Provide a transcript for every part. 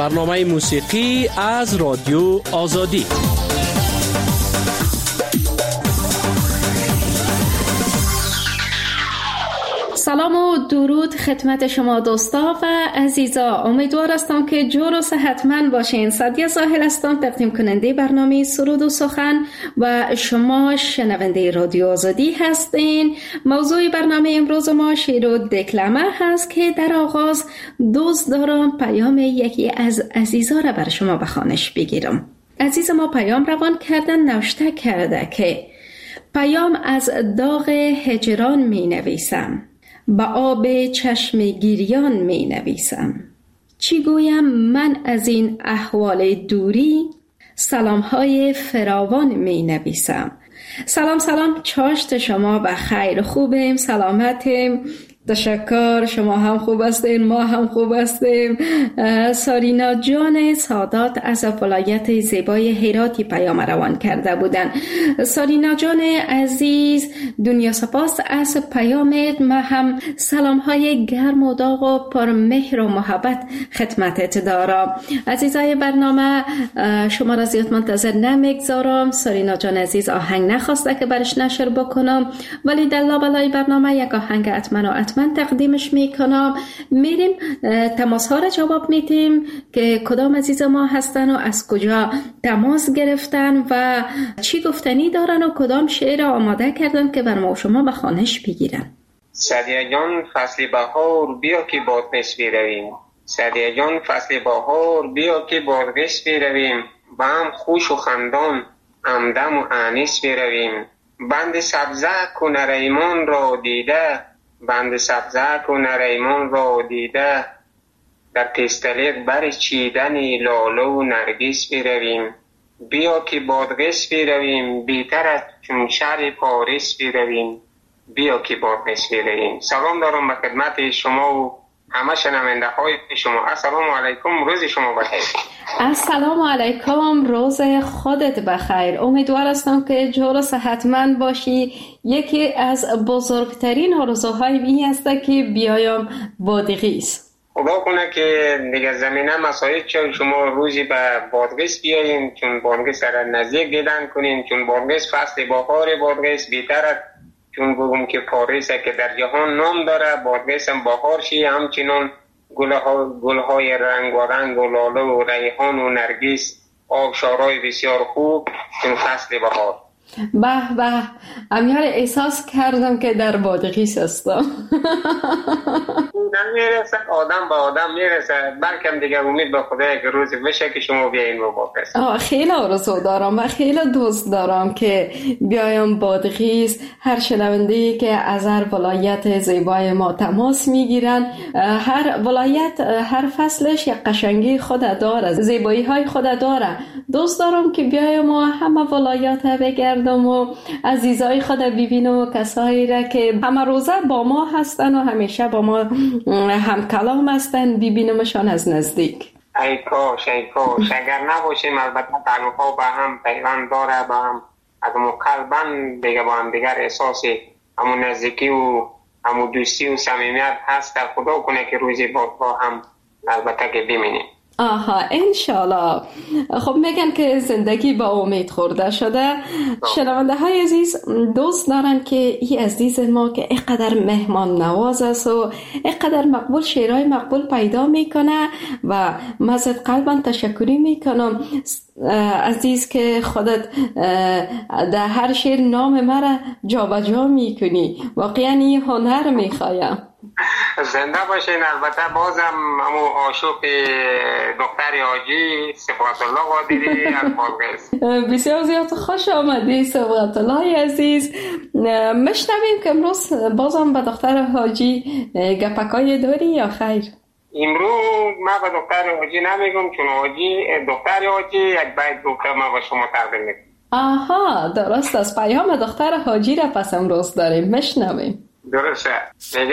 برنامه موسیقی از رادیو آزادی. سلام و درود خدمت شما دوستا و عزیزا. امیدوار هستم که جور و صحتمند باشین. سعدیه ساحل هستم، تقدیم کننده برنامه سرود و سخن و شما شنونده رادیو آزادی هستین. موضوع برنامه امروز ما شعر و دکلمه هست که در آغاز دوست دارم پیام یکی از عزیزا را بر شما به خوانش بگیرم. عزیز ما پیام روان کردن، نوشته کرده که پیام از داغ هجران می نویسم، با آب چشم گریان می نویسم. چی گویم من از این احوال دوری، سلامهای فراوان می نویسم. سلام چاشت شما بخیر، خوبیم، سلامتیم، تشکر. شما هم خوب هستین، ما هم خوب هستیم. سارینا جان سادات از ولایت زیبای هراتی پیام روان کرده بودن. سارینا جان عزیز، دنیا سپاس از پیامت. ما هم سلام های گرم و داغ و پر مهر و محبت خدمتت دارم. عزیزای برنامه، شما را زیاد منتظر نمیگذارم. سارینا جان عزیز آهنگ نخواسته که برش نشر بکنم، ولی در لابلای برنامه یک آهنگ حتما تقدیمش میکنم. میریم تماس ها را جواب میدیم که کدام عزیز ما هستن و از کجا تماس گرفتن و چی گفتنی دارن و کدام شعر آماده کردن که بر ما و شما به خوانش بگیرن. سعدیه جان فصل بهار بیا که بادغیس برویم، سعدیه جان فصل بهار بیا که بادغیس برویم، با هم خوش و خندان همدم و انیس برویم. بند سبزه کنه ریمان را دیده، بند سبزه کنه ریمان را دیده، در تستلیق بر چیدن لاله و نرگس برویم. بیا که بادغیس برویم، بیتر از چون شهر پاریس برویم، بیا که بادغیس برویم. سلام دارم به خدمت شما و همه شنونده های شما. السلام علیکم، روز شما بخیر. السلام علیکم، روز خودت بخیر. امیدوار هستم که جور و صحتمند باشی. یکی از بزرگترین آرزوهای این است که بیایم بادغیس. خدا کنه که دیگه زمینه مساعد شد شما روزی به بادغیس بیایین، چون بادغیس را نزدیک دیدن کنین، چون بادغیس فصل بهار بادغیس بیتر، چون بگم که پاریس که در جهان نام داره، بادغیس هم بهار شی، همچنان گلهای رنگ و رنگ و لاله و ریحان و نرگس، آبشارهای بسیار خوب، چون فصل بهار. به امیال احساس کردم که در بادغیس هستم. میرسه آدم به آدم میرسه، بلکه دیگه امید به خدا که روزی بشه که شما بیاین و بادغیس. خیلی آرزو دارم و خیلی دوست دارم که بیایم بادغیس. هر شنونده‌ای که از هر ولایت زیبای ما تماس میگیرن، هر ولایت هر فصلش یک قشنگی خود داره، زیبایی های خود داره. دوست دارم که بیایم و همه ولایات بگردم و عزیزای خود ببینم و کسایی را که همه روزه با ما هستن و همیشه با ما هم کلام هستن ببینمشان از نزدیک. ای کاش اگر نباشیم، البته تعلق‌ها با هم پیوند داره، با هم از قلباً دیگه با هم دیگر احساس همون نزدیکی و همون دوستی و صمیمیت هست. خدا کنه که روزی با هم البته که ببینیم. انشالله. خب میگن که زندگی با امید خورده شده. شنونده های عزیز دوست دارن که این عزیز ما که اینقدر مهمان نواز است و اینقدر مقبول شعرهای مقبول پیدا میکنه و مزد قلبا تشکری میکنم عزیز که خودت در هر شعر نام مرا جابجا میکنی. واقعا این هنر میخوایم. زنده باشین. البته بازم همون عاشق دختر حاجی صبغت الله قادری از بادغیس. بسیار زیاد خوش آمدی صبغت الله عزیز. مشنویم که امروز بازم به دختر حاجی گپکای داری یا خیر؟ امروز من به دختر حاجی نمیگم، چون دختر حاجی یک بیت گفته من با شما تقدیم میکنم. درست است. پیام دختر حاجی را پس امروز داریم، مشنویم. درسته. میگه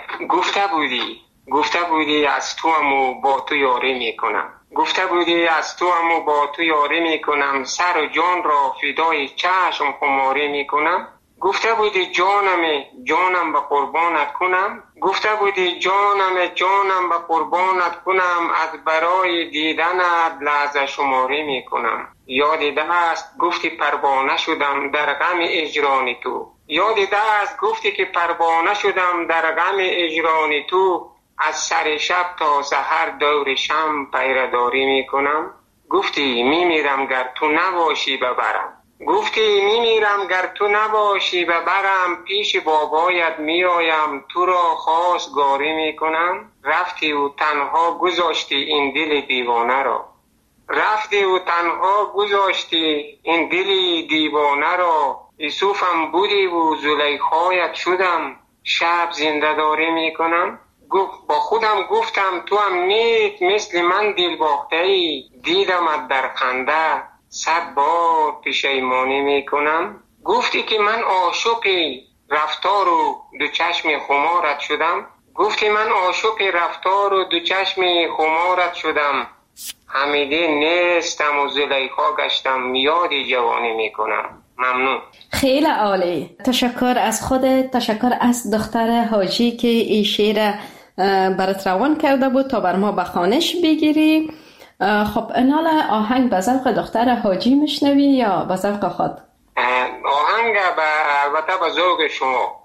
گفته بودی از تو هم با تو یاری میکنم، گفته بودی از تو هم با تو یاری میکنم، سر و جان را فدای چشم خماری میکنم، گفته بودی جانم به قربانت کنم، گفته بودی جانم به قربانت کنم، از برای دیدنت لحظه شماری می کنم. یادی دست گفتی پروانه شدم در غم اجران تو، یادی دست گفتی که پروانه شدم در غم اجران تو، از سر شب تا سحر دور شم پیرداری می کنم. گفتی میمیرم گر تو نباشی ببرم، گفتی میمیرم گر تو نباشی ببرم، پیش بابایت میآیم تو را خواستگاری میکنم. رفتی و تنها گذاشتی این دل دیوانه را، رفتی و تنها گذاشتی این دل دیوانه را، یوسفم بودی و زلیخایت شدم شب زنده داری میکنم. با خودم گفتم تو هم نیت مثل من دل باخته‌ای، دیدمت در خنده 100 بار پشیمانی میکنم. گفتی که من عاشق رفتار و دو چشم خمارت شدم، گفتی من عاشق رفتار و دو چشم خمارت شدم، حمیده نیستم و زلیخا گشتم یادی جوانی میکنم. ممنون. خیلی عالی. تشکر از خودت، تشکر از دختر حاجی که این شعر برات روان کرده بود تا بر ما به خوانش بگیری. خب انال آهنگ به ذوق دختر حاجی میشنوی یا به ذوق خود؟ آهنگ البته به ذوق شما.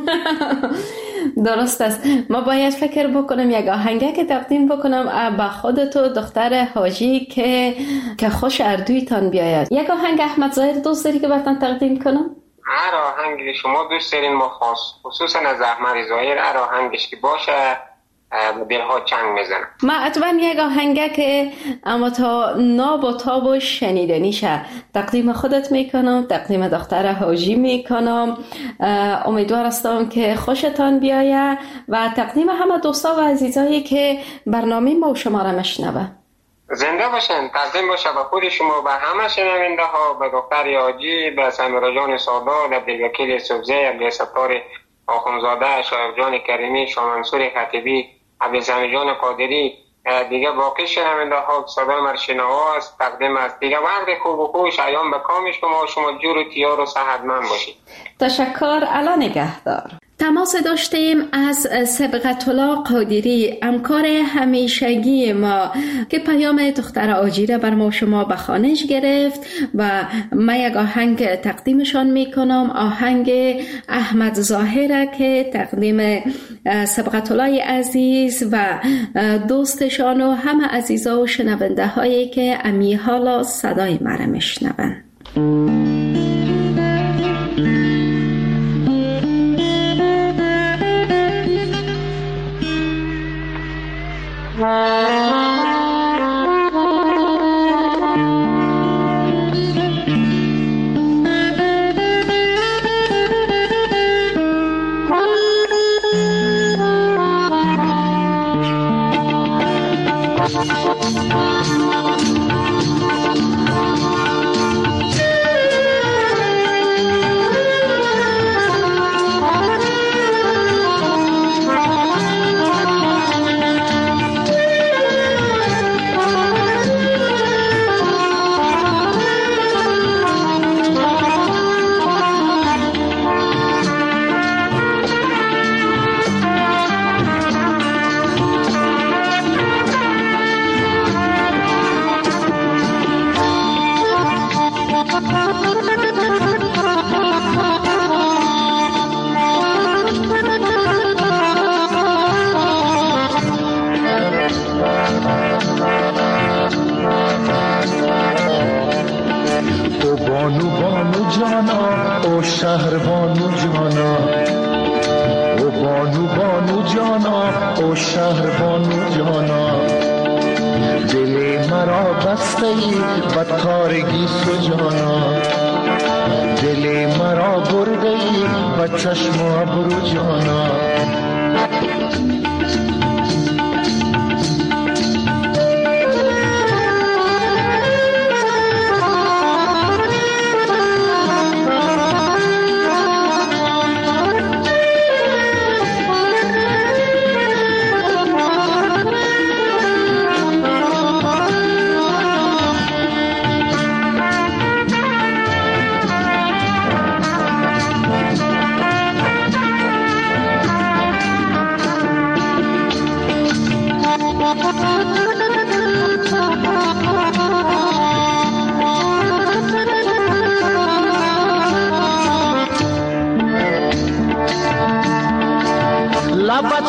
درست است. ما باید فکر بکنم یک آهنگه که تقدیم بکنم به خودت و دختر حاجی که خوش اردویتان بیاید. یک آهنگ احمد ظاهر دوست داری که براتون تقدیم کنم؟ هر آهنگی شما دوست دارین ما خصوصا از احمد ظاهر هر آهنگش که باشه دلها چنگ میزنه. ما اتوان یک آهنگه که اما تا ناب و تاب و شنیدنیشه تقدیم خودت میکنم، تقدیم دختر حاجی میکنم. امیدوار هستم که خوشتان بیایه و تقدیم همه دوستا و عزیزایی که برنامه ما و شما را مشنوه. زنده باشن، تقدیم باشه به خود شما، به همه شنونده ها، به دختر حاجی، به سمیرا جان سادات، عبدالوکیل سبزی، عبدالستار آخونزاده، شایق جان کریمی، شاه منصور خطیبی، عبدالسمی جان قادری، دیگه باقی شنونده ها صدای مرشنوا است. تقدیم است دیگه. وقت خوب و خوش ایام به کام شما جور و تیار و صحتمند باشید. تشکر. الان نگهدار. تماس داشتیم از سبقت الله قادری، همکار همیشگی ما که پیام دختر حاجی را بر ما شما به خوانش گرفت و من یک آهنگ تقدیمشان میکنم، آهنگ احمد ظاهر که تقدیم سبقت الله عزیز و دوستشان و همه عزیزا و شنونده هایی که امی حالا صدای مرا میشنوند.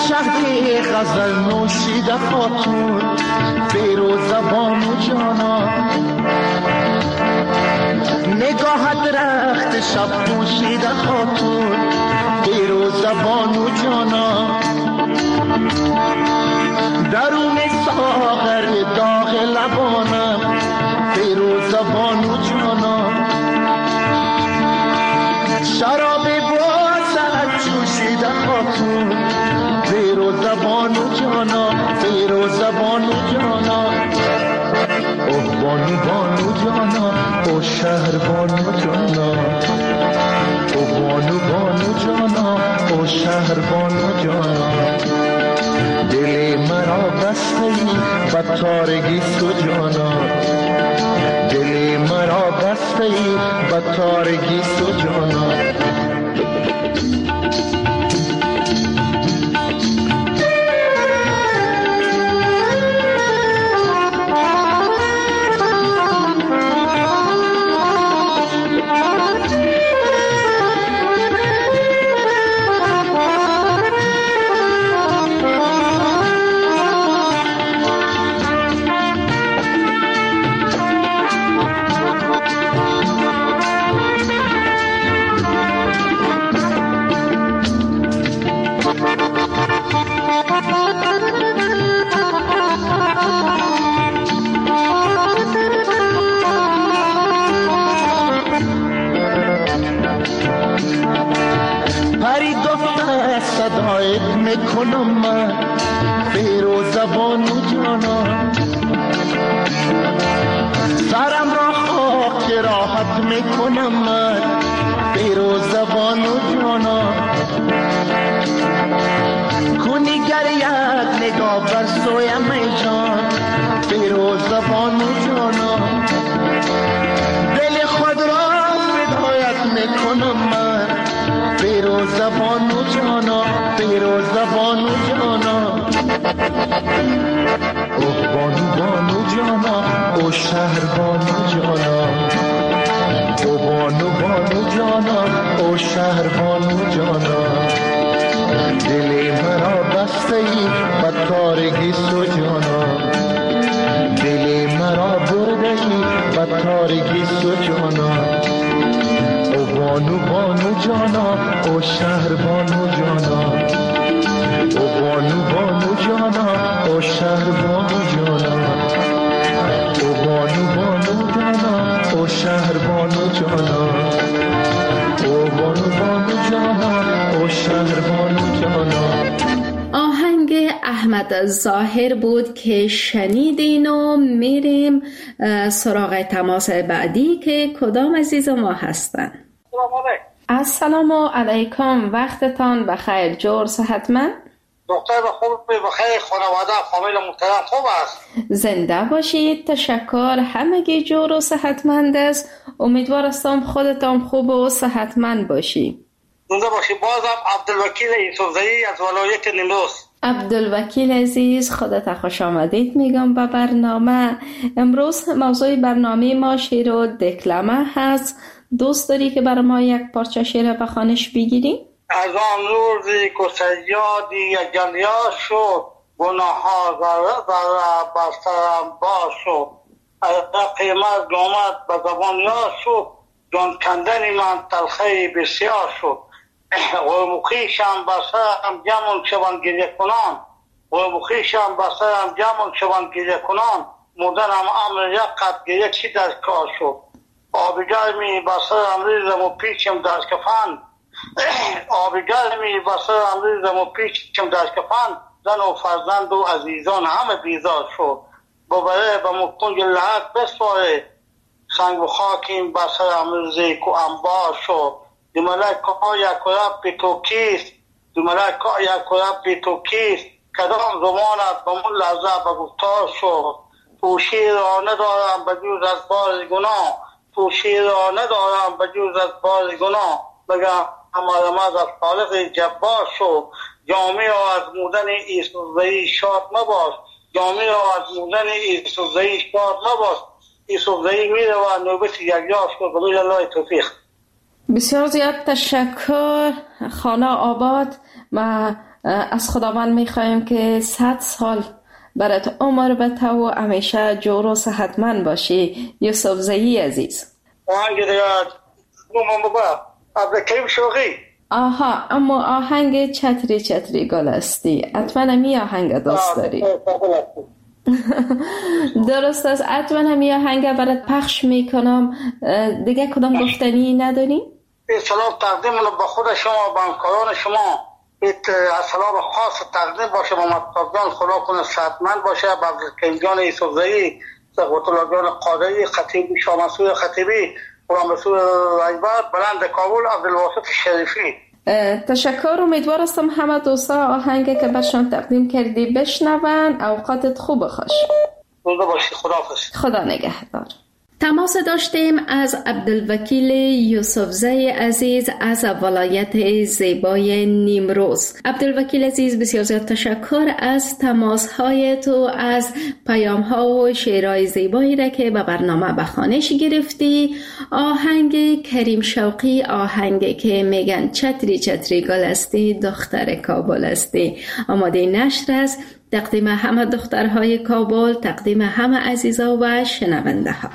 شهر غزل نوشیده خاتون بیرو زبان و جانا نگاه درخت شب پوشیده خاتون بیرو زبان و جانا درون ساغر داغ لبانم بیرو زبان و جانا شراب بازد جوشیده خاتون بیرو زبان و جانا بیرو زبان و جانا اوه بانو بانو جانا او شهر بانو جانا او بانو بانو جانا او شهر بانو جانا دل مرا بسته با تارگی تو جانا دل مرا بسته با تارگی تو جانا میکنم من بیرو زبان و جانا سرم را خاک راحت میکنم من بیرو زبان و جانا کنی گر یک نگاه بر سویم ای جان بیرو زبان و جانا دل خود را فدایت میکنم من بیرو زبان و جانا بیرو زبان و جانا اوه بانو بانو جانا او شهر بانو جانا او بانو بانو جانا او شهر بانو جانا دل مرا بسته ای با تارگی سو جانا دل مرا برده ای با تارگی سو جانا او بانو بانو جانا او شهر بانو جانا او بانو بانو جانا او شهر بانو جانا او بانو بانو جانا او شهر بانو جانا او بانو بانو جانا او شهر بانو جانا. آهنگ احمد ظاهر بود که شنیدین و میریم سراغ تماس بعدی که کدام عزیز ما هستن. السلام علیکم، وقتتان بخیر، جور صحتمند؟ دکتر خوب بخیر، خانواده فامیل محترم خوب است؟ زنده باشید، تشکر، همگی جور و صحتمند است. امیدوار هستم خودتان خوب و صحتمند باشی. زنده باشی. بازم عبدالوکیل یوسفزئی از ولایت نیمروز. عبدالوکیل عزیز، خودت خوش آمدید میگم به برنامه. امروز موضوع برنامه ما شعر و دکلمه هست. دوست داری که برای ما یک پارچه شعر به خوانش بگیری؟ از آن روزی که سیادی گلیا شد، گناه ها ذره بر سرم باز شد. از قیمت گامت به زبان یاد شد، جان کندن من تلخی بسیار شد. غرمخیشم بر سرم جمع شوند گریه کنان، غرمخیشم بر سرم جمع شوند گریه کنان. مردنم امر یک قطع چی در کار شد. آب گرمی بر سرم ریزم و پیچم در کفن، آب گرمی بر سرم ریزم و پیچم در کفن. زن و فرزند و عزیزان همه بیزار شد. ببره به مکنج لحق بسپاره، سنگ و خاکیم بر سرم ریزه که انبار شد. دی ملک ها یک رب بی تو کیست، دی ملک ها یک رب بی تو کیست. کدام زمانت به من لحظه به گفتار شد. پوشی را ندارم به جز از بار گناه، پوشی را ندارم به جز از بار گناه. بگم رمز از خالق جبار شد. جامی را از مودن یوسفزئی شاد مباش، جامی را از مودن یوسفزئی شاد مباش. یوسفزئی میره و نوبت یکجا شد. بلوی الله توفیق. بسیار زیاد تشکر. خانه آباد و از خداوند میخوایم که 100 سال برات عمر بده و همیشه جور و صحتمند باشی. یوسف زئی عزیز. آهنگ دیگه بابا عبدالکریم شوقی. آها، اما آهنگ چتری چتری گل استی حتما همی آهنگ دوست داری. درست است، حتما همی آهنگ برات پخش میکنم. دیگه کدام گفتنی نداری؟ سلام تقدیم به خود شما، به همکاران شما. سلام خاص تقدیم باشه به مطلب جان، خدا کنه صحتمند باشه، به عبدالکریم جان یوسف زئی، سقوط الله جان قادری، خطیبی شاه منصور خطیبی، غلام رسول ایباد، بلند کابل، عبدالواسط شریفی. تشکر. امیدوار هستم همه دوستا آهنگی که برشان تقدیم کردی بشنون. اوقاتت خوب خوش. روزه باشی. خداحافظ. خدا نگهدار. تماس داشتیم از عبدالوکیل یوسف زئی عزیز از ولایت زیبای نیمروز. عبدالوکیل عزیز، بسیار زیاد تشکر از تماس‌های تو، از پیام‌ها و شعرهای زیبایی را که به برنامه به خوانش گرفتی. آهنگ کریم شوقی، آهنگی که میگن چتری چتری گل استی دختر کابل استی، آماده نشر است. تقدیم همه دخترهای کابل، تقدیم همه عزیزا و شنونده ها.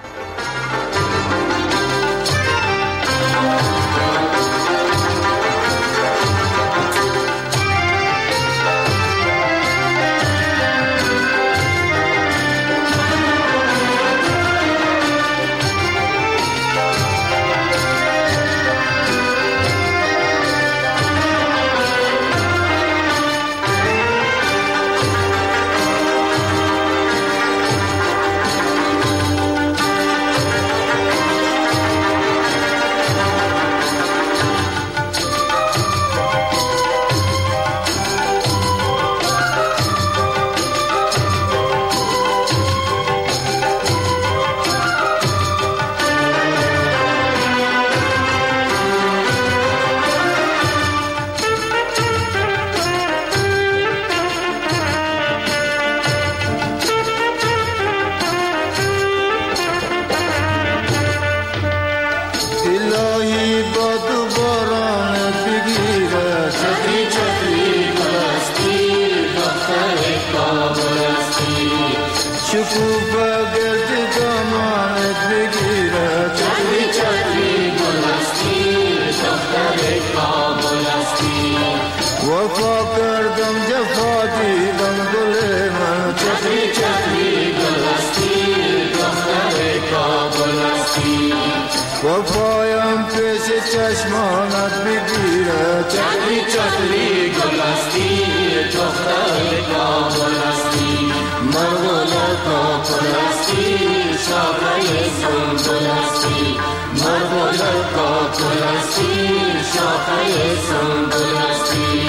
و پایم پیش چشمانت بگیره چتری چتری گل استی دختر کابل استی مرغول کابل استی شاخه سنبل استی مرغول کابل استی شاخه سنبل استی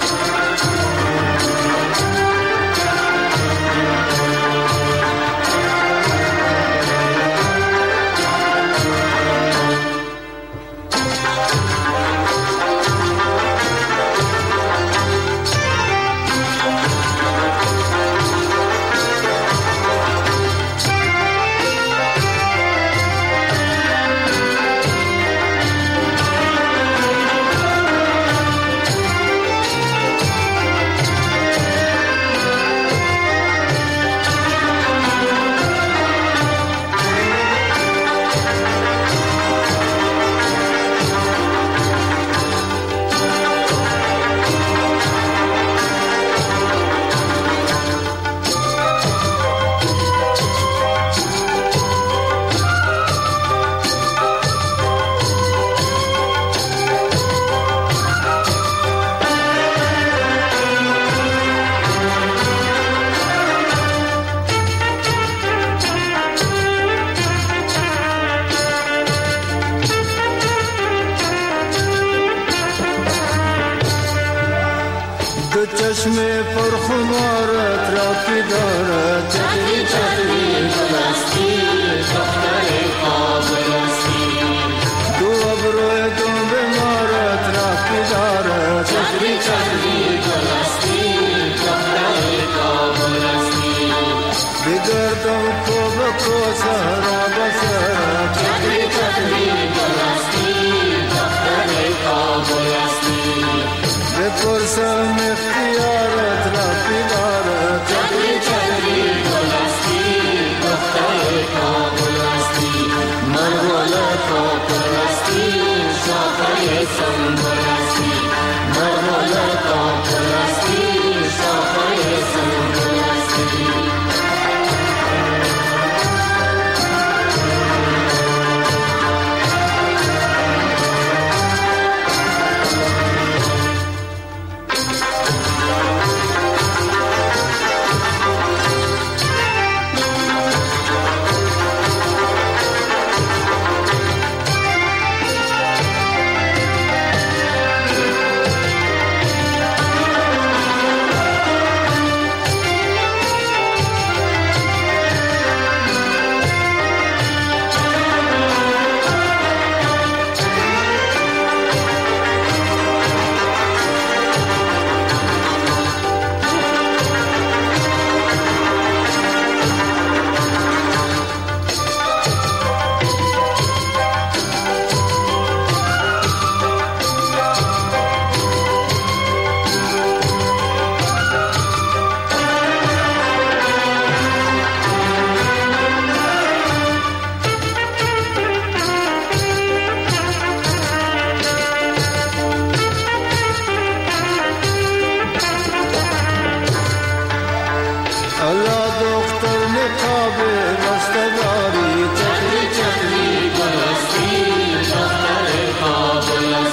چشم پرخمارت را که دارد چتری چتری گل استی دختر کابل استی دو ابروی دو بیمارت را که دارد چتری چتری گل استی دختر کابل استی بگردم تو بکو سهرا بسرم چتری چتری گل استی دختر کابل استی بپرسم اختیار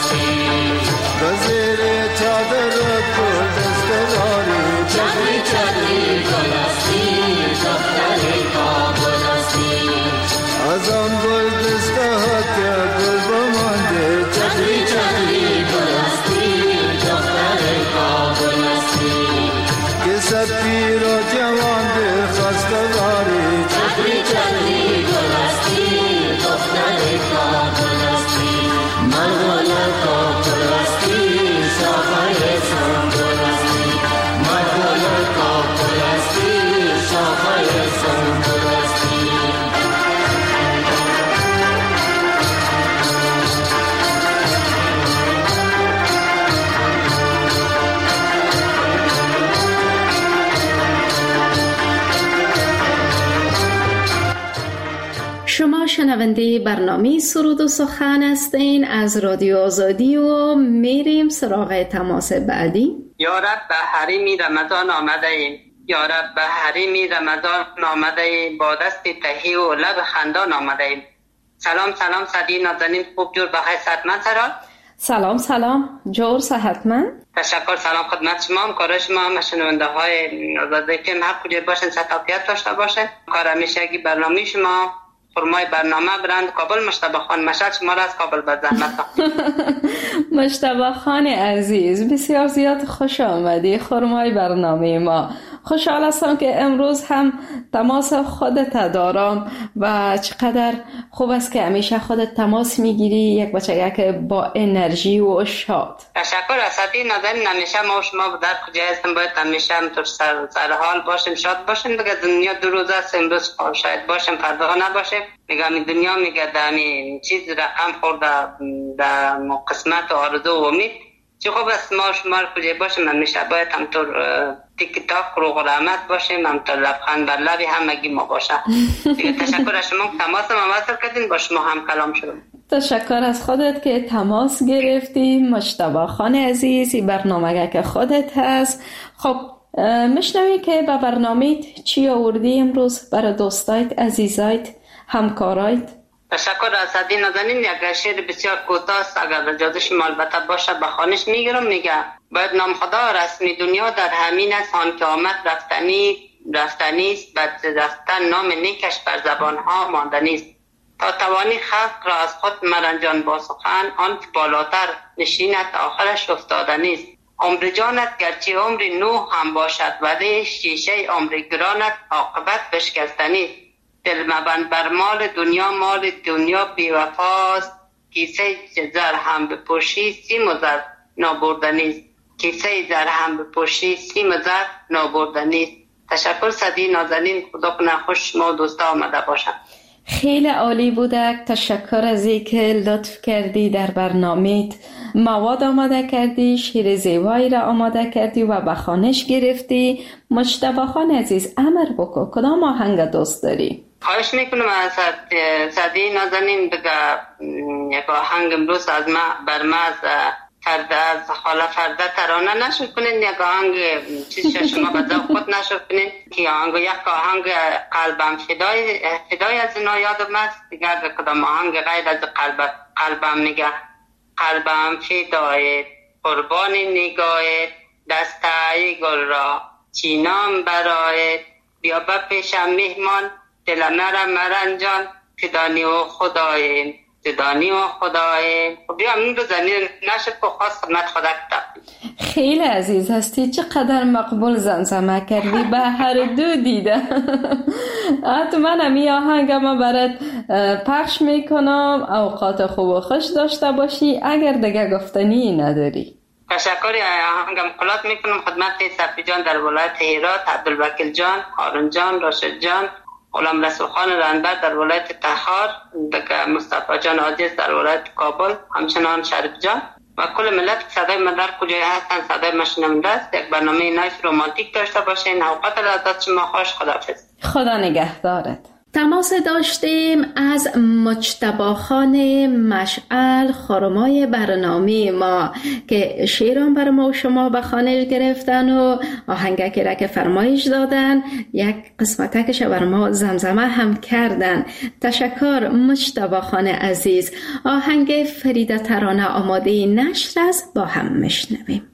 زیر چادرت گل دستداری چادری چادری گل هستی دختر کابل هستی از آن گل دستهات گل بمانده چادری چادری گل هستی دختر کابل هستی که صد پیر و جوان دل خواستگاری چادری چادری گل هستی دختر کابل هستی مرغ کابل هستی شاخه سنبل هستی مرغ کابل هستی شاخه سنبل هستی شما شنونده برنامه سرود و سخن هستین از رادیو آزادی و میریم سراغ تماس بعدی. یا رب به حریم رمضان آمده ایم، یا رب به حریم رمضان آمده ایم، با دست تهی و لب خندان آمده ایم. سلام سلام صدی نازنین، خوب جور بخیر صحتمند سرا. سلام سلام جور صحتمند. تشکر. سلام خدمت شما، همکار شما، شنونده های آزادی FM هر کجا باشن ستافیت داشته باشن. کار همیشگی برنامه شما فرمای برنامه برند کابل. مجتبی خان مشهد شما را از کابل به زحمت. مجتبی خان عزیز بسیار زیاد خوش آمدی خرمای برنامه ما. خوشحال هستم که امروز هم تماس خودت دارم و چقدر خوب است که همیشه خودت تماس میگیری، یک بچه که با انرژی و شاد. تشکر. اسدی نازنین، همیشه ما و شما در کجا هستیم باید همیشه همطور سر حال باشیم، شاد باشیم. دیگه دنیا دو روز است، امروز شاید باشیم فردا نباشیم. میگه می دنیا میگه دمی چیز رقم خورده در قسمت و آرزو و امید. چه خوب است ما شما کجا باشیم همیشه باید همطور تیک تاک روغ رحمت باشیم، همطور لبخند بر لبی همگی ما باشه. دیگه تشکر از شما تماس ما وصل کردین، با شما هم کلام شدم. تشکر از خودت که تماس گرفتی مجتبی خان عزیز. این برنامه که خودت هست. خب میشنوی که به برنامه چی آوردی امروز برای دوستایت، عزیزایت، همکارایت؟ تشکر از صدی نازنین. یک شعر بسیار کوتاه است، اگر اجازه شما البته باشه به خوانش میگیرم. میگه باید نام خدا رسمی دنیا در همین است، آن که آمد رفتنی است، بعد رفتن نام نیکش بر زبانها ماندنی است. تا توانی خلق را از خود مرنجان با سخن، آن که بالاتر نشینت آخرش افتادنی است. عمر جانت گرچه عمر نوح هم باشد، ولی شیشه عمر گرانت عاقبت بشکستنی است. دل مبند بر مال دنیا بی وفاست، کیسه زر هم بپوشی سیم و زر نابردنی است. کیسه زر هم بپوشی سیم و زر نابردنی است. تشکر صدی نازنین، خدا کنه خوش شما دوستا آمده باشم. خیلی عالی بوده. تشکر از اینکه لطف کردی در برنامه‌ت مواد آماده کردی، شعر زیبایی را آماده کردی و به خوانش گرفتی. مجتبی خان عزیز امر بکن، کدام آهنگ دوست داری؟ خواهش میکنم از صدی نازنین دیگه یک آهنگ امروز از ما از خاله فرده ترانه نشد کنین، یک آهنگ چیزش شما به ذوق خود نشد کنین که یک آهنگ قلبم فدای از اینا یادم است. دیگه کدام آهنگ غیر از قلبم میگه قلبم فدای قربان نگاهت، دستای گل را چینام برایت، بیا به پیشم مهمان دلم نرم مرنجان، فدانی و خدایم زدانی و خدای. خب بیا این رو زنی نشد که خواست خدمت خدا کتاب. خیلی عزیز هستی، چقدر مقبول زمزمه کردی، به هر دو دیده. حتما همی آهنگم برات پخش میکنم، اوقات خوب و خوش داشته باشی. اگر دیگه گفتنی نداری. تشکر. آهنگم قلات میکنم خدمت صفی جان در ولایت هرات، عبدالوکیل جان، هارون جان، راشد جان، غلام رسول خان رنبر در ولایت تخار، مصطفی جان عزیز در ولایت کابل، همچنان شریف جان و کل ملت صدای من در کجای هستن صدای مشنونده است. یک برنامه نایس رومانتیک داشته باشین. اوقات لذت شما خوش. خداحافظ. خدا نگهدارت. تماس داشتیم از مجتبی خان مشعل خرمای برنامه ما که شیران بر ما و شما به خوانش گرفتن و آهنگک را که فرمایش دادن یک قسمتکش بر ما زمزمه هم کردن. تشکر مجتبی خان عزیز. آهنگ فریده ترانه آماده نشر است، با هم میشنویم.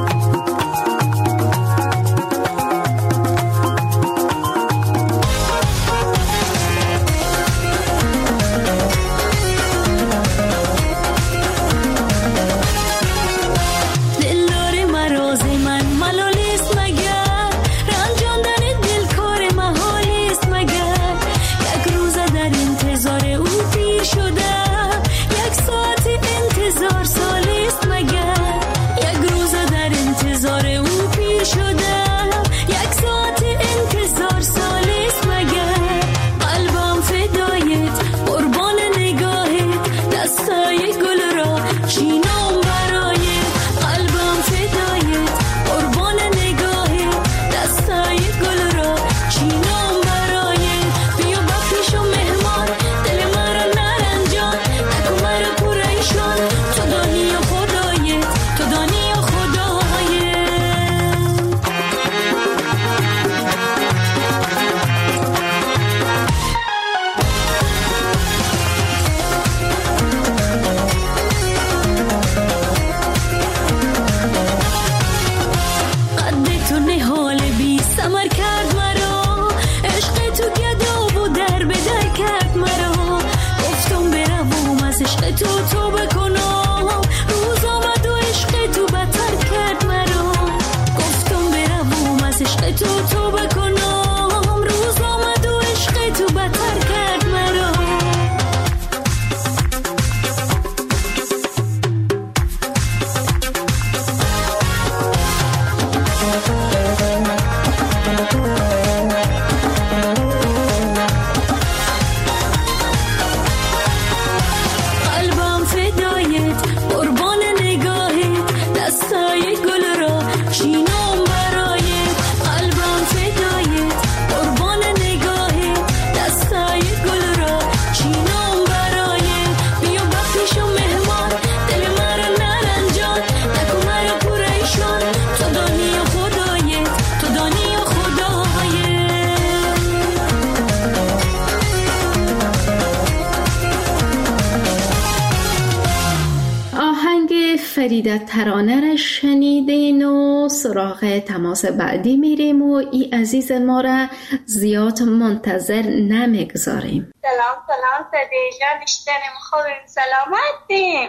فریده ترانه را شنیدین و سراغ تماس بعدی میریم و ای عزیز ما را زیاد منتظر نمیگذاریم. سلام فریده جان، اشتنیم خوبیم، سلامتیم.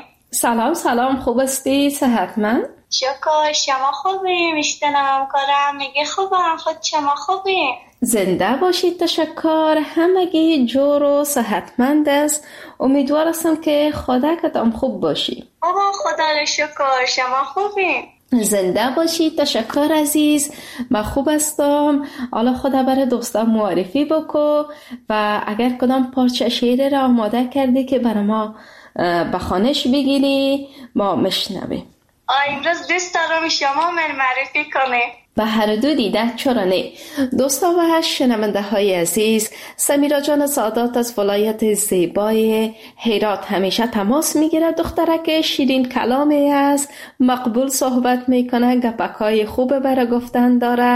سلام خوب استی؟ صحتمند؟ شکر، شما خوبیم؟ اشتنم کارم میگه خوبم، خود شما خوبیم؟ زنده باشید. تشکر. همگی جور و صحتمند است. امیدوار هستم که خداکتان خوب باشی. بابا خدا رو شکر، شما خوبیم؟ زنده باشید. تشکر عزیز. من خوب هستم. حالا خدا برای دوستان معرفی بکو و اگر کدام پارچه شعر را آماده کردی که برای ما به خوانش بگیری ما مشنویم. امروز دوست دارم شما من معرفی کنه. به هر دو دیده چرا نه. دوستا و شنونده های عزیز، سمیرا جان سادات از ولایت زیبای هرات همیشه تماس میگیره. دخترک شیرین کلامی است، مقبول صحبت میکنه، گپکای خوب برای گفتن داره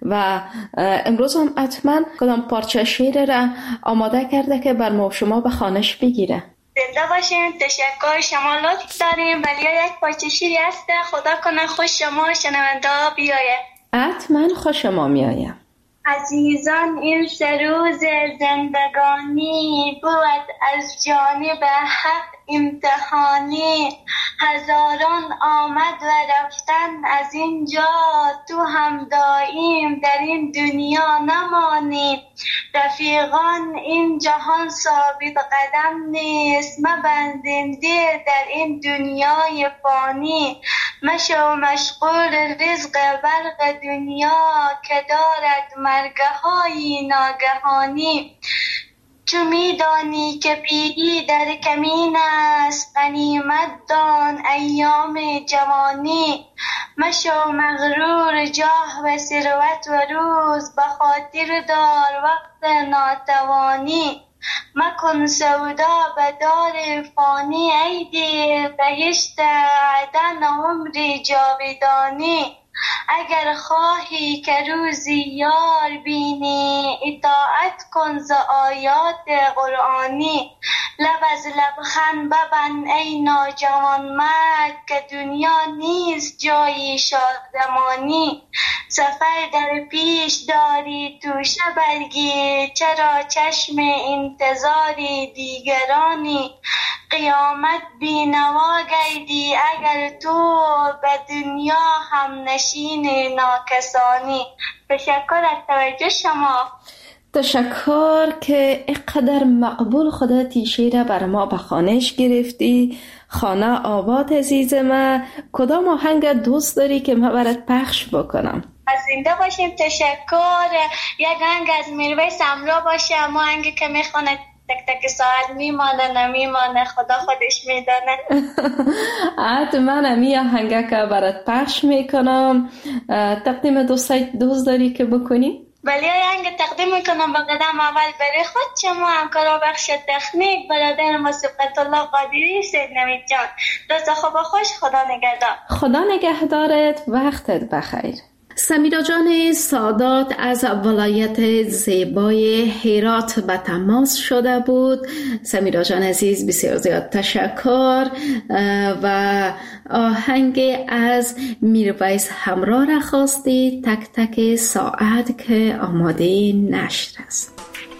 و امروز هم حتما کدام پارچه شعر را آماده کرده که بر ما شما به خوانش بگیره. زنده باشین. تشکر، شما لطف داریم. ولی یک پارچه شیری هست، خدا کنه خوش شما شنونده ها بیایه. حتما خوش ما میایم. عزیزان این سه روز زندگانی بود از جانب حق امتحانی، هزاران آمد و رفتن از اینجا، تو هم دائم در این دنیا نمانی. رفیقان این جهان ثابت قدم نیست، مبندنده در این دنیای فانی. مشو مشغول رزق برق دنیا که دارد مرگهای ناگهانی. چو میدانی که پیری در کمین است، غنیمت دان ایام جوانی. مشو مغرور جاه و ثروت و روز، به خاطر دار وقت ناتوانی. مکن سودا به دار فانی، ای دل بهشت عدن عمر جاودانی. اگر خواهی که روزی یار بینی، اطاعت کن ز آیات قرآنی. لب از لبخند ببند ای ناجوان مرد، که دنیا نیست جایی شادمانی. سفر در پیش داری توشه برگیر، چرا چشم انتظاری دیگرانی. قیامت بینوا گردی اگر تو، به دنیا هم نشین ناکسانی. تشکر از توجه شما. تشکر که اینقدر مقبول خودت شعر بر ما به خوانش گرفتی. خانه آباد عزیز من، کدام آهنگ دوست داری که من برات پخش بکنم؟ از زنده باشیم. تشکر. یک آهنگ از میرویس امرا باشه، اما آهنگی که میخونه تک تک ساعت میمانه نمیمانه، خدا خودش میدانه. حتما امی آهنگه که برات پخش میکنم. تقدیم دوست داری که بکنی؟ بله، آهنگ تقدیم میکنم. با قدم اول برای خود، شما همکارا بخش تکنیک، برادر ما صبحت الله قادری، سید نوید جان. روز خوب و خوش. خدا نگهدار. خدا نگهدارت. وقتت بخیر. سمیرا جان سادات از ولایت زیبای هرات به تماس شده بود. سمیرا جان عزیز، بسیار زیاد تشکر. و آهنگ از میرویس همراه را خواستی، تک تک ساعت، که آماده نشر است.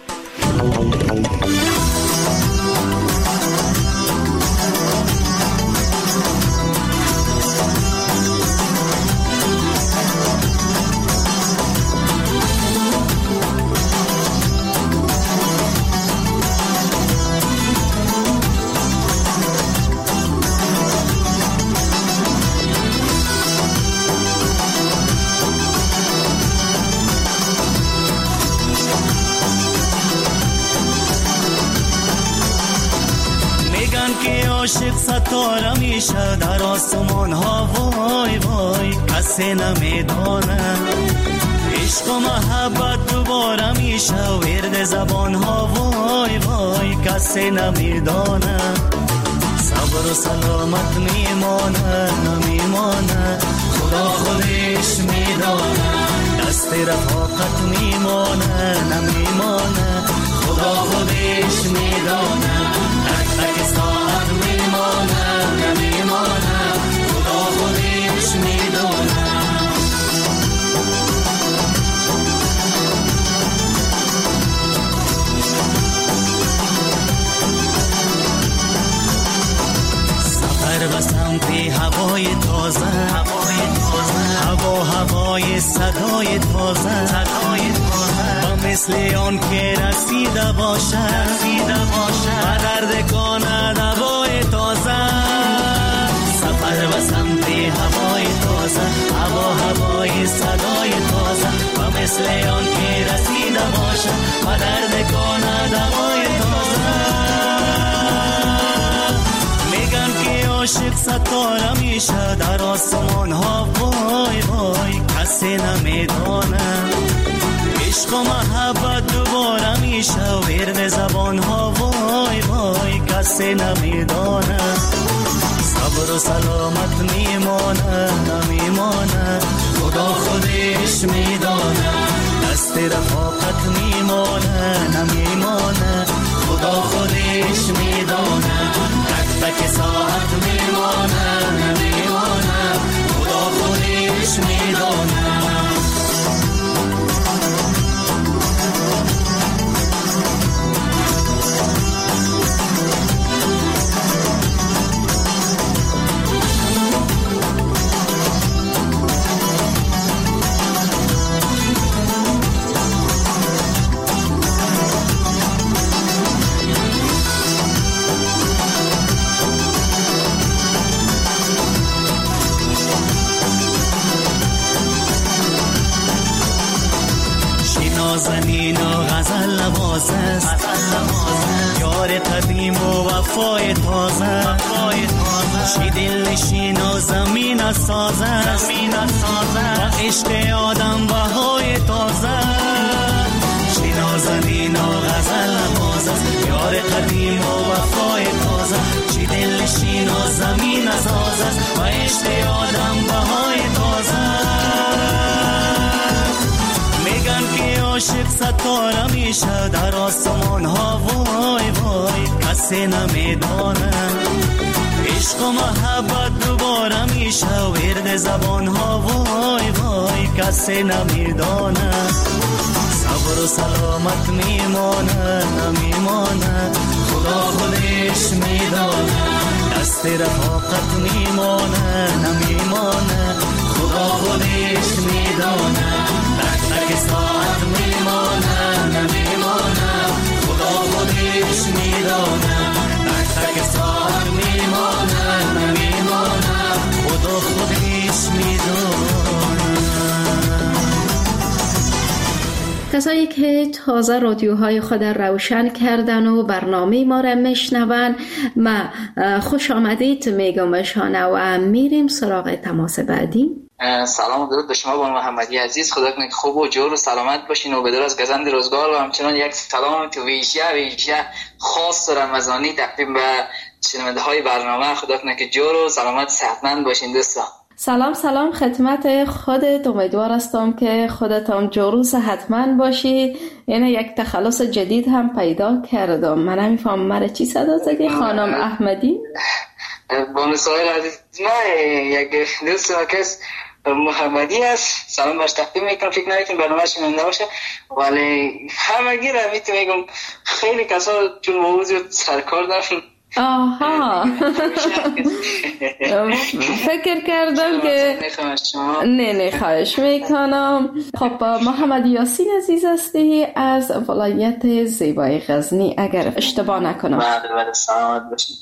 عاشق ستاره میشه در آسمان ها، وای وای کسی نمیدانه. عشق و محبت دوباره میشه ورد زبان ها، وای وای کسی نمیدانه. صبر و سلامت میمانه نمیمانه، خدا خودش میدانه. دست رفاقت میمانه نمیمانه، خدا خودش میدانه. تک تک ساعت میمانه نمیمانه، خدا خودش میدانه. سفر به سمت هوای تازه، هوای صدای تازه، و مثل آن که رسیده باشه و درد کند هوای تازه. سفر به سمت هوای تازه، هوای صدای تازه، و مثل آن که رسیده باشه و درد کند هوای تازه. میگن که عاشق ستاره میشه در آسمان ها، وای وای کسی نمیدانه. عشق و محبت دوباره میشه ورد زبان ها، وای وای کسی نمیدانه. صبر و سلامت میمانه نمیمانه، خدا خودش میدانه. دست رفاقت میمانه نمیمانه، خدا خودش میدانه. تک تک ساعت میمانه نمیمانه، خدا خودش میدانه. نازنین و غزل نوازه، یار قدیم و وفای تازه. چی دل نشین و زمین سازد و عشق آدم بهای تازه، چی نازنین و غزل نواز است یار قدیم و وفای تازه، چی دل نشین و زمین سازد و عشق آدم بهای تازه. میگن که عاشق ستاره میشه در آسمان ها، وای وای کسی نمیدانه، عشق و محبت دوباره میشه ورد زبان ها، وای وای کسی نمیدانه، صبر و سلامت میمانه نمیمانه، خدا خودش میدانه، دست رفاقت میمانه نمیمانه، خدا خودش میدانه، تک تک ساعت میمانه نمیمانه، خدا خودش میدانه، تک تک ساعت میمانه نمیمانه، خدا خودش میدانه. کسایی که تازه رادیوهای خود روشن کردن و برنامه ما را میشنون، ما خوش آمدید میگم بهشانه و میریم سراغ تماس بعدی. سلام و درود به شما بانو محمدی عزیز، خدا کنه که خوب و جور و سلامت باشین و به دراز گزند روزگار، و همچنان یک سلام تو ویژه خاص و رمضانی تقدیم به شنونده های برنامه، خدا کنه که جور و سلامت صحتمند باشین دوستان. سلام خدمت خودت، امیدوار هستم که خودت هم جور و صحتمند باشی. یعنی یک تخلص جدید هم پیدا کردم، من نمیفهم مرا چی صدا زدی خانم احمدی؟ بانو سایل عزیز، ما یک دوست کس محمدی است، سلام برش تقدیم میکنم، فکر نکنم برنامه شنونده باشه، ولی همگی را میگم خیلی کسا چون موضوع سرکار دارن. آها فکر کردم که نه خواهش میکنم. خب محمد یاسین عزیز هستی از ولایت زیبای غزنی اگر اشتباه نکنم. بله سلامت باشین.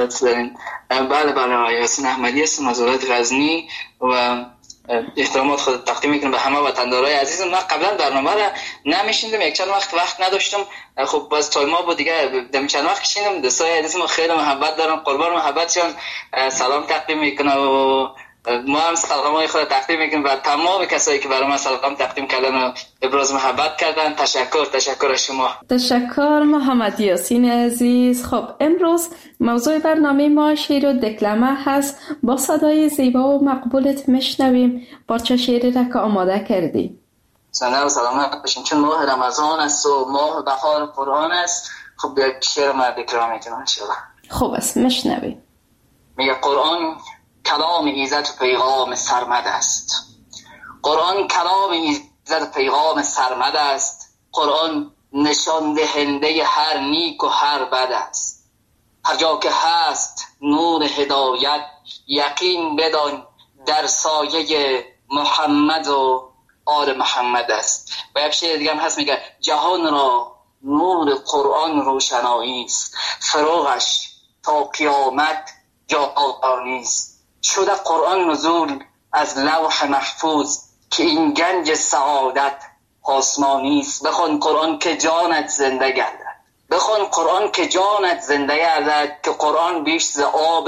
بله یاسین احمدی هستم از ولایت غزنی و احترامات خود تقدیم میکنم به همه وطندارای عزیزم. من قبلا برنامه را نمیشیندم، یک چند وقت نداشتم، خب باز تایما بود دیگه، دم چند وقت شیندم. دوستای عزیزم خیلی محبت دارم، قربان محبتشون سلام تقدیم میکنم و ما هم سلامای خود تقدیم میکنیم و تمام کسایی که برای ما سلام تقدیم کردن و ابراز محبت کردن. تشکر از شما. تشکر محمد یاسین عزیز. خب امروز موضوع برنامه ما شعر و دکلمه هست. با صدای زیبا و مقبولت میشنویم پارچه شعری را که آماده کردی. زنده و سلامت باشین، چون ماه رمضان است و ماه بهار قرآن است. خب یک شعر ما دکلمه میکنم انشاءالله. خوب است، میشنویم. میگه قرآن کلام ایزد و پیغام سرمد است. قرآن کلام ایزد و پیغام سرمد است. قرآن نشان دهنده هر نیک و هر بد است. هر جا که هست نور هدایت یقین بدان در سایه محمد و آل محمد است. و یک شعر دیگه هم هست میگه جهان را نور قرآن روشنایی است. فروغش تا قیامت جاودانی است. شده قرآن نزول از لوح محفوظ که این گنج سعادت آسمانی است. بخوان قرآن که جانت زنده گردد. بخوان قرآن که جانت زنده گردد، که قرآن بیش ز آب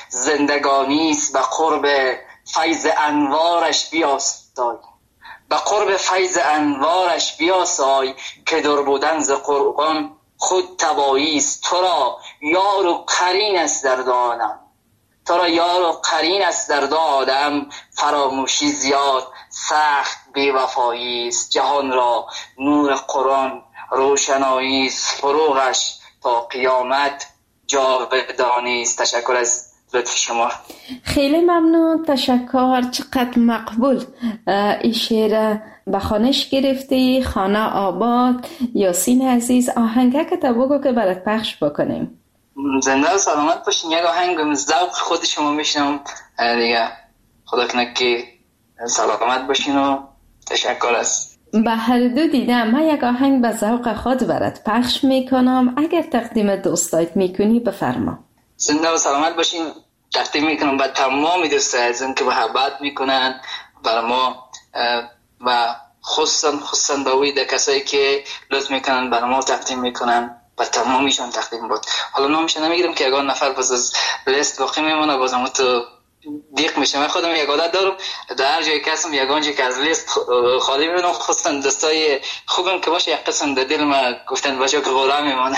زندگانی است. به قرب فیض انوارش بیاسای، به قرب فیض انوارش بیاسای، که دور بودن ز قرآن خود تبایی است. تو را یار و قرین است در دو عالم، تو را یار و قرین است در دو عالم. فراموشی زیاد سخت بی‌وفایی است. جهان را نور قرآن روشنایی است. فروغش تا قیامت جاودانی است. تشکر از لطف شما. خیلی ممنون، تشکر. چقدر مقبول این شعر به خوانش گرفتی. خانه آباد. یاسین عزیز آهنگه که تا بگو که برات پخش بکنیم. زنده و سلامت باشین. یک آهنگ ذوق خود شما میشنم دیگه. خدا کنه که سلامت باشین و تشکر است. به هر دو دیدم. من یک آهنگ به ذوق خود برات پخش میکنم، اگر تقدیم دوستایت میکنی بفرما. زنده و سلامت باشین. تقدیم میکنم به تمام دوستای عزیزم که محبت میکنن برای ما و خصوصا به وید کسایی که لطف میکنن برای ما تقدیم میکنن و تمامیشان تقدیم بود. حالا نامش نمیگیرم که یگان نفر باز از لیست باقی میمونه، بازم تو دیق میشه. من خودم یک عادت دارم در هر جایی که هستم یگان جایی که از لیست خالی میبینم، خصوصا دوستای خوبم که باشه یک قسم در دل ما گفتن باشه که غورا میمونه.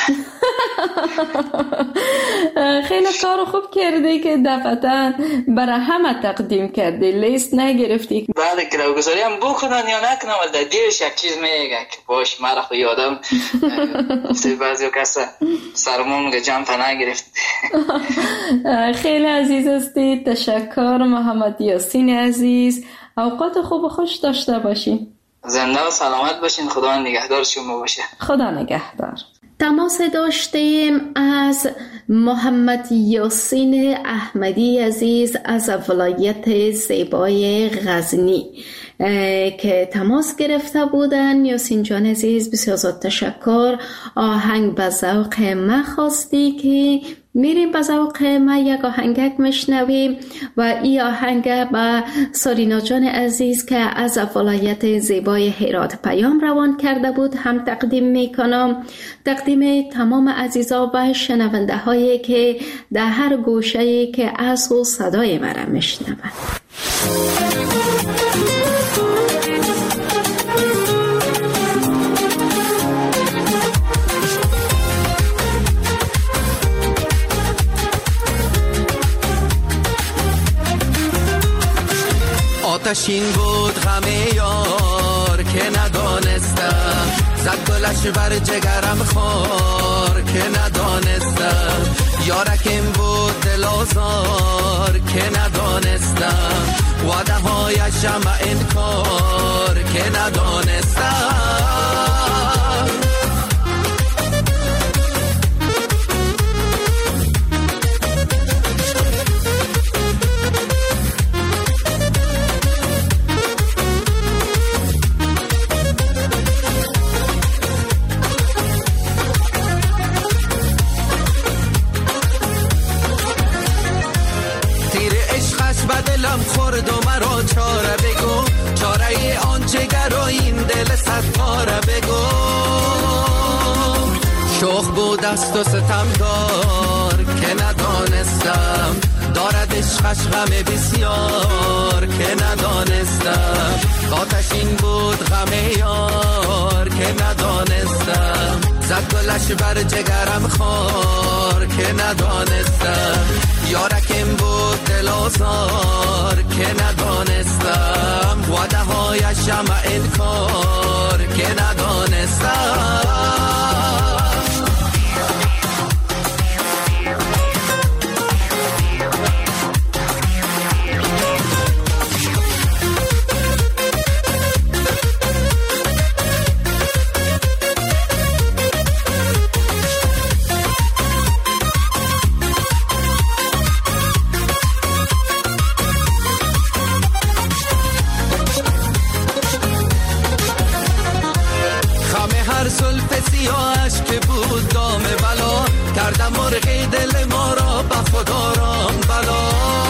خیلی کار خوب کردی که دفعتا برای همه تقدیم کردی، لیست نگرفتی. بله گروگذاری هم بکنن یا نکنم، ولی در دیرش یک چیز میگه که باش مرا خو یادم گفته بعضی کسا سرمون میگه جمع نگرفت. خیلی عزیز هستی، تشکر محمد یاسین عزیز. اوقات خوب و خوش داشته باشین. زنده و سلامت باشین. خدا نگهدار شما باشه. خدا نگهدار. تماس داشتیم از محمد یاسین احمدی عزیز از ولایت زیبای غزنی که تماس گرفته بودن. یاسین جان عزیز بسیار زیاد تشکر. آهنگ به ذوق ما خواستی که میریم به ذوق ما یک آهنگک میشنویم و این آهنگ به سارینا جان عزیز که از ولایت زیبای هرات پیام روان کرده بود هم تقدیم میکنم. تقدیم تمام عزیزا و شنونده هایی که در هر گوشه که از و صدای مرا میشنوند. آتشین بود غم یار که ندانستم، زد گلش بر جگرم خار که ندانستم، یارکم بود دل آزار که ندانستم، وعده هایشم انکار که ندانستم. دلم خورد و مرا چاره بگو، چاره آن جگر و این دل صدقاره بگو. شوخ بود است و ستمدار که ندانستم، دارد عشقش غم بسیار که ندانستم. آتشین بود غم یار که ندانستم، زد گلش بر جگرم خار که ندانستم، یارکم بود دل آزار که ندانستم، وعده هایشم انکار که ندانستم. سیاهش که بود دام بلا، کردم مرغی دل ما را به خدا رام بلا.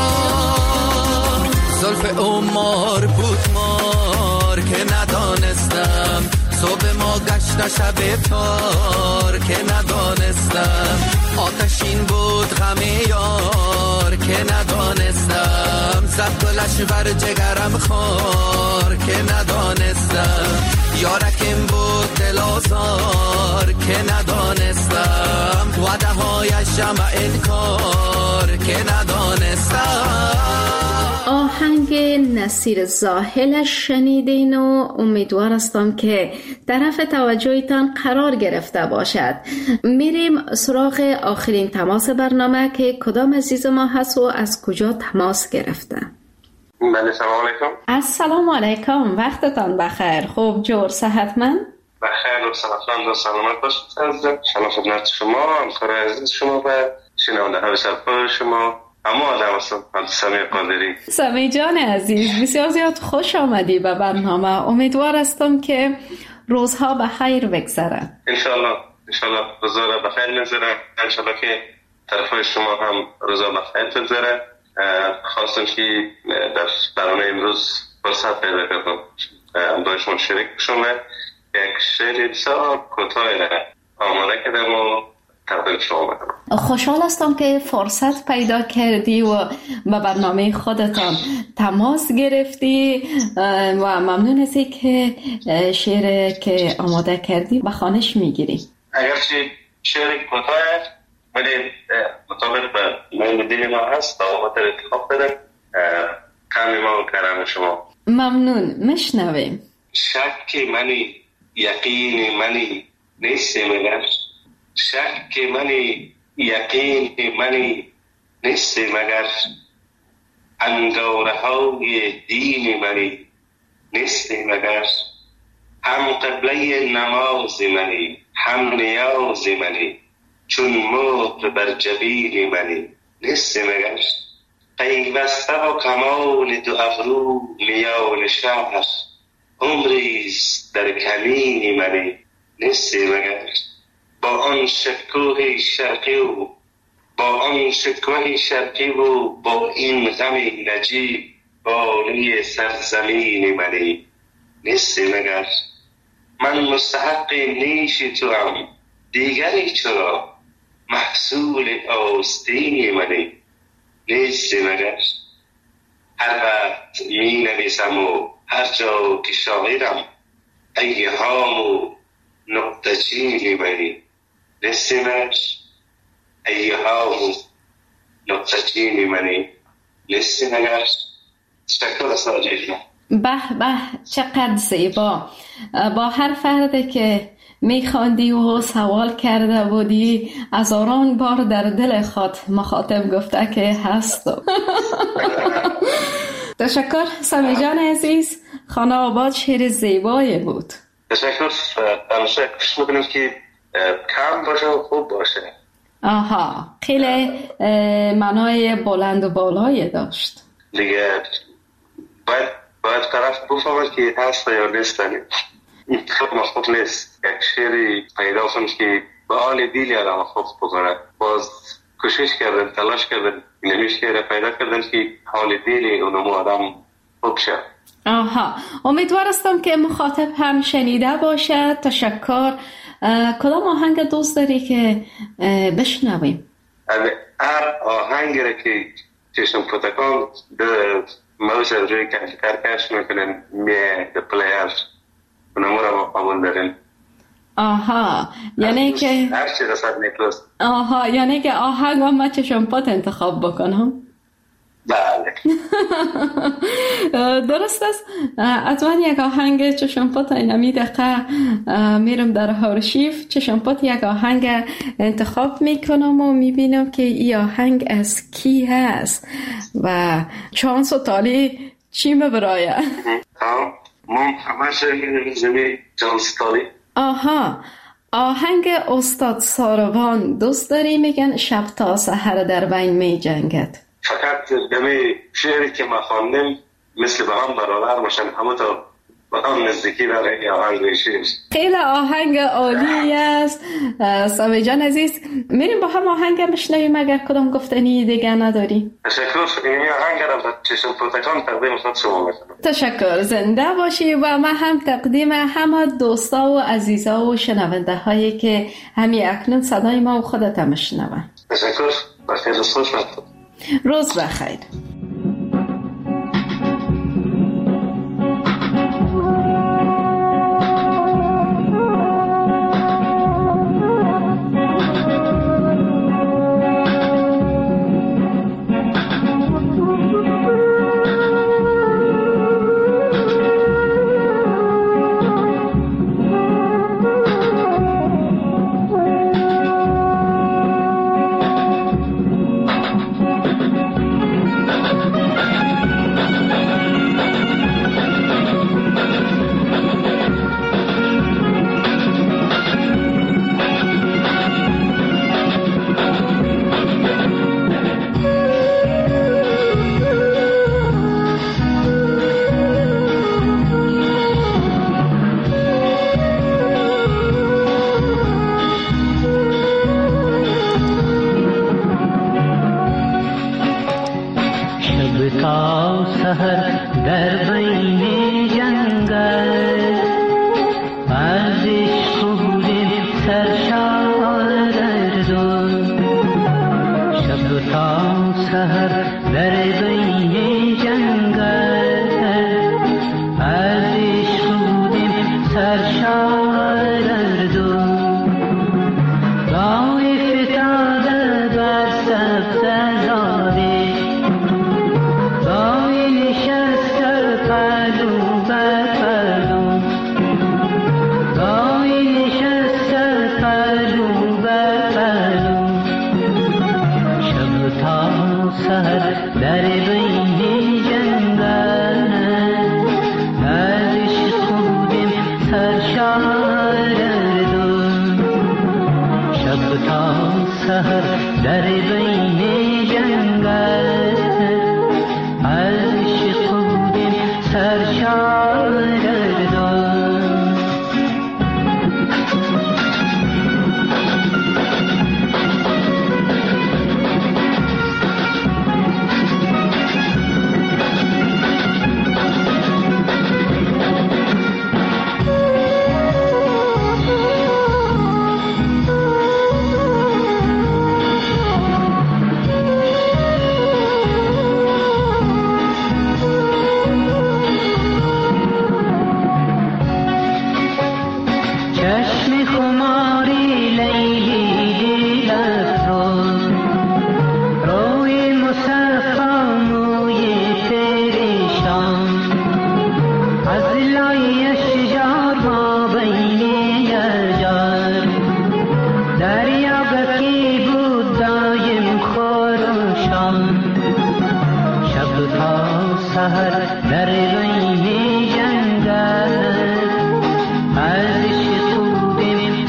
زلف عمر بود مار که ندانستم، صبح ما گشت شب تار که ندانستم. آتشین بود غم یار که ندانستم، زد گلش بر جگرم خار که ندانستم، یارکم بود دل آزار که ندانستم، وعده هایشم انکار که ندانستم. آهنگ نصیر زاهلش شنیدین و امیدوار هستم که طرف توجهتان قرار گرفته باشد. میریم سراغ آخرین تماس برنامه که کدام عزیز ما هست و از کجا تماس گرفته. بله سلام علیکم. السلام علیکم، وقتتان بخیر. خوب جور صحتمند؟ بخیر و صحتمند و سلامت باشید. شما خدمت شما، همکار عزیز شما و شنونده های سرپای شما اما آدم هستم. سمیع قادری. سمیع جان عزیز بسیار زیاد خوش آمدی به برنامه. امیدوار هستم که روزها به خیر بگذره. انشالله روزها را به خیر بگذره. انشالله که طرفای شما هم روزها به خیر بگذره. خواستم که در برنامه امروز فرصت پیدا کنم با شما شریک بشم. یک شعر بسیار کوتاه آماده کردم و تقدیم شما بدم. خوشحال هستم که فرصت پیدا کردی و به برنامه خودتان تماس گرفتی و ممنون هستی که شعر که آماده کردی به خوانش میگیری. اگرچه شعر کوتاه ولی مطابق به میل دل ما هست آماده انتخاب بدم. کمی ما کرم شما. ممنون. مشنویم. شک منی یقین منی نیست مگر، شک منی یقین منی نیست مگر، انگاره های دین منی نیست مگر، هم قبله نماز منی هم نیاز منی، چون مهر بر جبین منی نیست مگر، پیوسته و کمان دو ابرو میان شهر، عمریست در کمین منی نیست مگر، با آن شکوه شرقی و با آن شکوه شرقی و با این غم نجیب بالی سرزمین منی نیست مگر، من مستحق نیش تو هم دیگری چرا، محصول آستین منی نیست مگر، هر وقت می نویسم و هر جا که شاعرم ایهام و نقطه چین منی نیست مگر، ایهام و نقطه چین منی نیست مگر. تشکر ساجد. به به چقدر زیبا. با هر فرده که میخواندی و سوال کرده بودی هزاران بار در دل خود مخاطب گفته که هستم. تشکر سمی جان عزیز. خانه آباد شعر زیبایی بود. تشکر. همیشه کش میکنیم که کم باشه و خوب باشه. آها خیلی معنای بلند و بالایی داشت دیگه. باید طرف بفهمد که هست یا نیست. این خود مخوب نیست. یک شعری پیدا کنم که به حال دیلی آدم خوب بکنه. باز کوشش کردن، تلاش کردن، نمیشه که پیدا کردن که حال دیلی اونمو آدم خوب شد. آها امیدوار هستم که مخاطب هم شنیده باشه. تشکر. کدام آهنگ دوست داری که بشنویم؟ هر آهنگی را که چشم پتکان موش روی کارکش میکنن میه د پلیرز اونمو را قبول دارین. آها یعنی که هر چی رسد نیکلوس. آها یعنی که آهنگ هم من چشم پت انتخاب بکنم. بله. درست است. حتما یک آهنگ چشمپات اینمی دقیقه میرم در آرشیو چشمپات یک آهنگ انتخاب میکنم و میبینم که این آهنگ از کی هست و چانس و تالی چی مبرایه. من همش زمین چانس تالی. آها آهنگ استاد ساروان دوست داری؟ میگن شب تا سحر در بین می جنگد. فقط دمی شعری که ما خواندیم مثل به هم برابر باشن همه تا به هم نزدیکی برای آهنگ شعر. خیلی آهنگ عالی است. سامی جان عزیز میریم با هم آهنگ بشنویم اگر کدام گفتنی دیگه نداری. تشکر. این آهنگ را چشم پرتکان تقدیم خود شما میکنم. تشکر. زنده باشی. و من هم تقدیم همه دوستا و عزیزا و شنونده هایی که همین اکنون صدای ما و خودت هم میشنون. تشکر. بخیر روز خوش باشید. روز بخیر. سرشار سحر در روی جنگل عرش خودم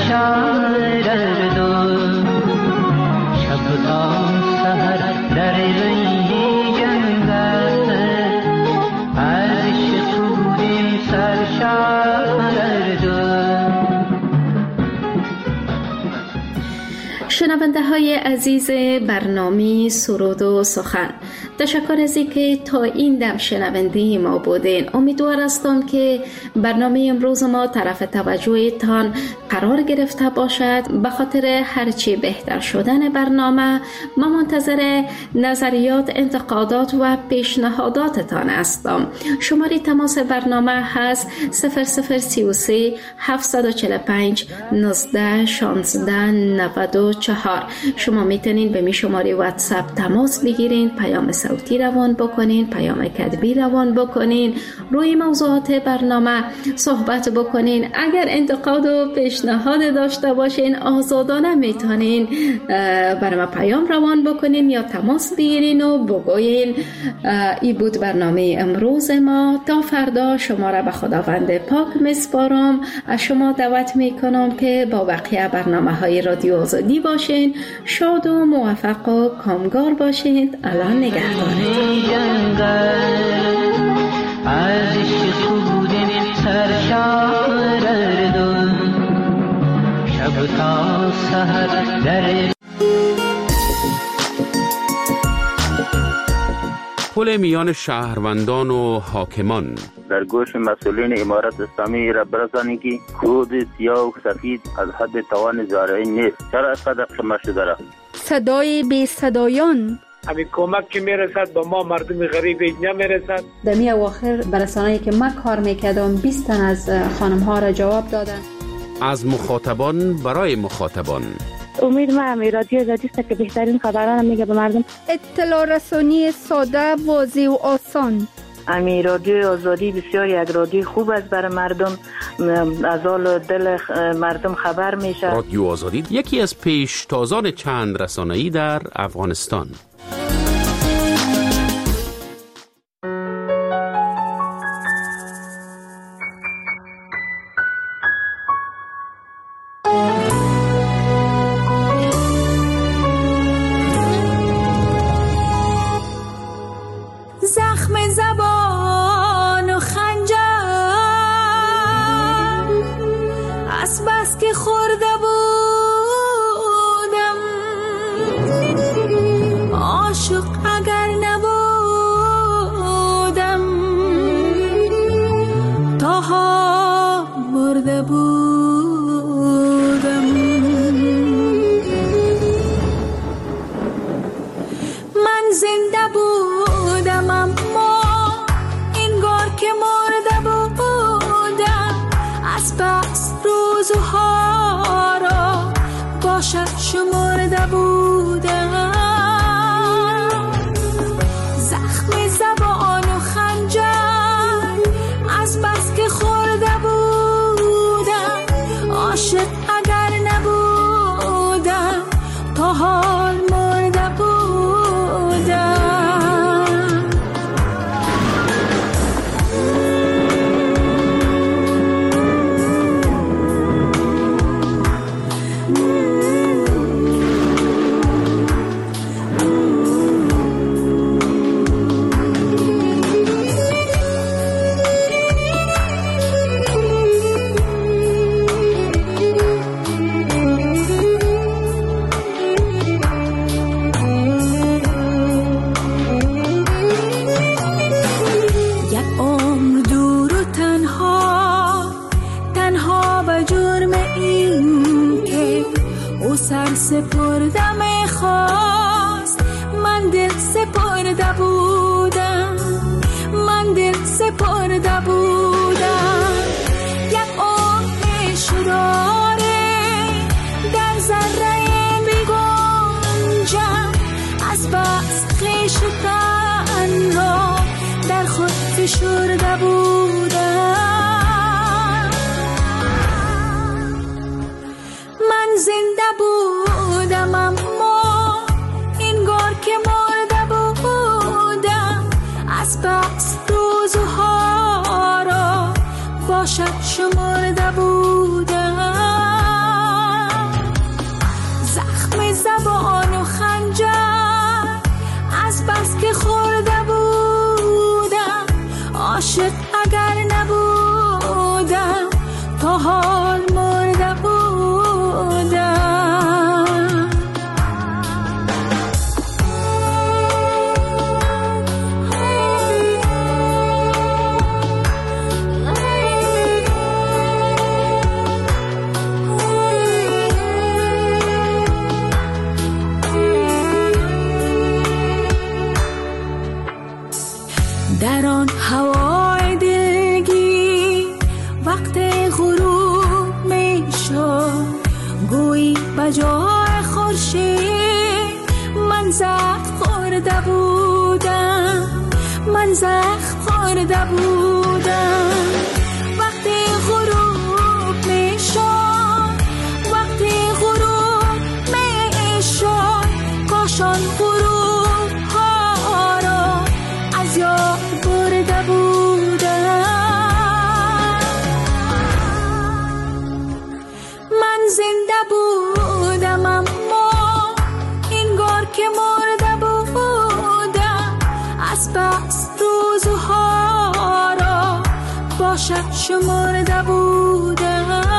سرشار دو شب تا سحر در روی جنگل عرش خودم سرشار دو. شنونده های عزیز برنامه سرود و سخن، تشکر از اینکه تا این دم شنونده ما بودین. امیدوار هستم که برنامه امروز ما طرف توجهتان قرار گرفته باشد. به خاطر هرچی بهتر شدن برنامه ما منتظر نظریات، انتقادات و پیشنهاداتتان هستم. شماره تماس برنامه هست 0033 745 19 16 94. شما میتونین به می شماره واتساپ تماس بگیرین، پیام صوتی روان بکنین، پیام کتبی روان بکنین، روی موضوعات برنامه صحبت بکنین. اگر انتقاد و پیشنهاد داشته باشین آزادانه میتونین برای ما پیام روان بکنین یا تماس بگیرین و بگوین ای بود برنامه امروز ما. تا فردا شما را به خداوند پاک میسپارم. از شما دعوت میکنم که با بقیه برنامه های رادیو آزادی باشین. شاد و موفق و کامگار باشید. الان نگهدارید. عرش خودم سرشار دو شب تا سحر در پل میان شهروندان و حاکمان. در گوش مسئولین امارت اسلامی را برسانید که کود سیاه و سفید از حد توان زارعی نیست. چرا قدر شما شده را؟ صدای بی صدایان. همین کمک که میرسد به ما مردم غریب نمیرسد. در می اواخر برسانه‌ای که من کار میکردم 20 تن از خانم ها را جواب دادن. از مخاطبان برای مخاطبان. امید ما همی رادیو آزادی است که بهترین خبران میگه به مردم. اطلاع رسانی ساده، واضح و آسان. امی رادیو آزادی بسیار یک رادیو خوب است برای مردم، از حال دل مردم خبر میشه. رادیو آزادی یکی از پیشتازان چند رسانه‌ای در افغانستان. زخم زبان و خنجر از بس که خورده بودم عاشق اگر نبودم تاها مرده بودم. من زنده بودم اما انگار که مرده بودم. از بس روزها را باشد شمرده بودم. زخم زبان و خنجر از بس که خورده بودم عاشق اگر نبودم تا حال مرده بودم. سر سپرده میخواست من دل سپرده بودم. من دل سپرده بودم. یک عمر شداره در ذره بگنجم. از بس خویش تنها در خود فشرده بودم. من زنده بودم اما انگار که مرده بودم. از از بس روزها را با شب شمرده بودم، زخم زبان و خنجر از بس که خورده بودم، عاشق اگر نبودم تا حال مرده بودم. در آن هوای دلگی وقت غروب می شد، گویی بجای خورشید من زخم خورده بودم، من زخم خورده بودم. وقتی غروب می شد، وقتی غروب می شد، کاشان غروب ها را از یاد برده بودم. من زنده بودم اما انگار که مرده بودم، از بس روزها را با شب شمرده بودم.